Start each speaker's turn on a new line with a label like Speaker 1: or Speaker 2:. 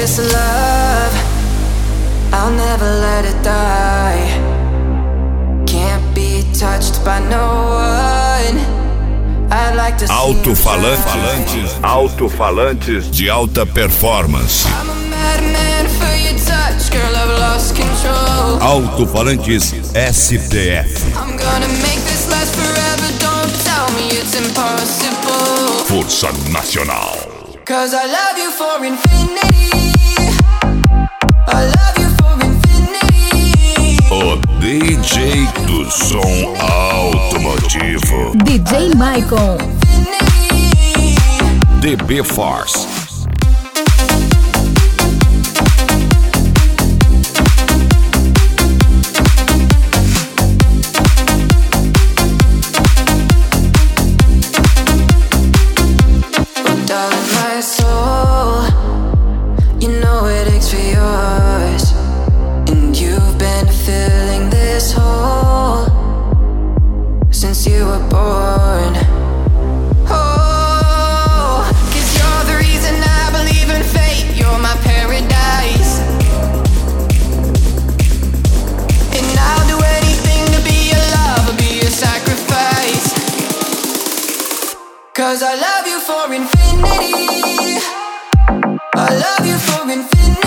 Speaker 1: this love, I'll never let it die. Can't be touched by no one. I'd like to
Speaker 2: Alto-falantes de alta performance.
Speaker 1: I'm a madman for your touch, girl, I've lost control.
Speaker 2: Alto-falantes SDF.
Speaker 1: I'm gonna make this last forever, don't tell me it's impossible.
Speaker 2: Força Nacional.
Speaker 1: 'Cause I love you for infinity. I love you for infinity.
Speaker 2: O DJ do som automotivo.
Speaker 3: DJ Maicon.
Speaker 2: DB Force.
Speaker 1: My soul, you know it aches for yours, and you've been filling this hole since you were born. Oh, 'cause you're the reason I believe in fate. You're my paradise, and I'll do anything to be your love or be your sacrifice. 'Cause I love you for infinity. I love you for infinity.